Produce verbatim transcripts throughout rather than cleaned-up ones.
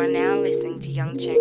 are now listening to Young Chinks.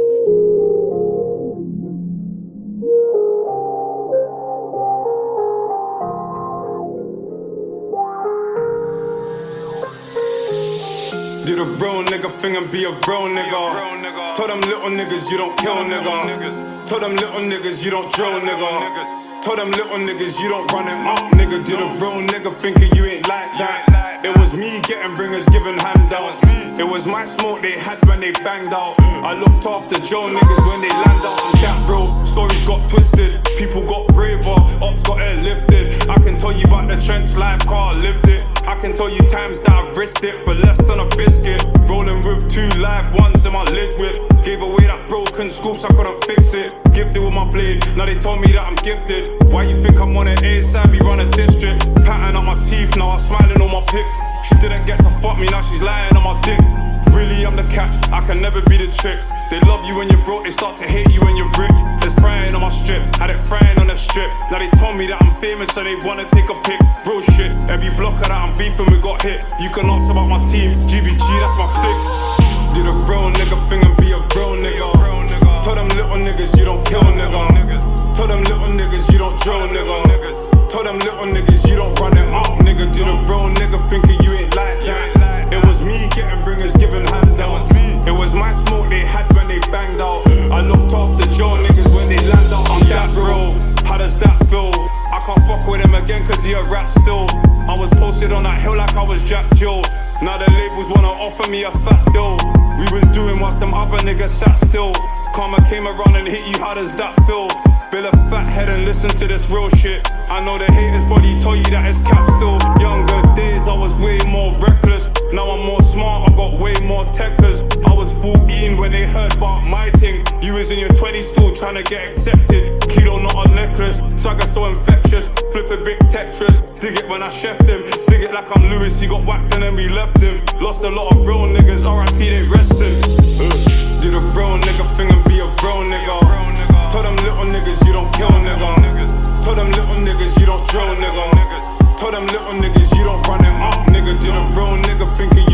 Do the real nigga thing and be a real nigga. Tell them little niggas you don't kill nigga. Tell them little niggas you don't drill nigga. Tell them little niggas you don't run it up nigga. Do the real nigga thinking you ain't like that. It was me getting bringers giving handouts. It was my smoke they had when they banged out. I looked after Joe niggas when they land out. That real stories got twisted. People got braver, ops got airlifted. I can tell you about the trench life, car lived it. I can tell you times that I've risked it for less than a biscuit. Rolling with two live ones in my lid whip. Gave away that broken scoops, I couldn't fix it. Gifted with my blade, now they told me that I'm gifted. Why you think I'm on an A-side, we run a district. Patting up my teeth, now I'm smiling on my pics. She didn't get to fuck me, now she's lying on my dick. Really I'm the catch, I can never be the trick. They love you when you're broke, they start to hate you when you're rich. There's frying on my strip, had it frying on the strip. Now they told me that I'm famous so they wanna take a pic. Bro shit, every blocker that I'm beefing we got hit. You can ask about my team, G B G that's my clique. Do the real nigga thing and be a real nigga. Tell them little niggas you don't kill nigga. Tell them little niggas you don't drill nigga. Tell them little niggas you don't run it up nigga. Do the real nigga thinking you ain't like that. It was me getting bringers giving handouts. It was my smoke they had when they banged out. I looked after Joe niggas when they land out. I'm that real, how does that feel? I can't fuck with him again cause he a rat still. I was posted on that hill like I was Jack Joe. Now the labels wanna offer me a fat deal. We was doing what them other niggas sat still. Karma came around and hit you, how does that feel? Bill a fat head and listen to this real shit. I know the haters probably told you that it's cap still. Younger days I was way more reckless. Now I'm more smart, I got way more techers. I was fourteen when they heard about my thing. You was in your twenties still trying to get accepted. Kilo not a necklace, swagger so infectious. Flip a big Tetris, dig it when I chefed him. Stick it like I'm Lewis, he got whacked and then we left him. Lost a lot of real niggas, R I P they resting. uh, Do the real nigga thing and be a real nigga. Tell them little niggas you don't kill nigga. Tell them little niggas you don't drill nigga. Tell them little niggas you don't run it up nigga. Do the real nigga thinking you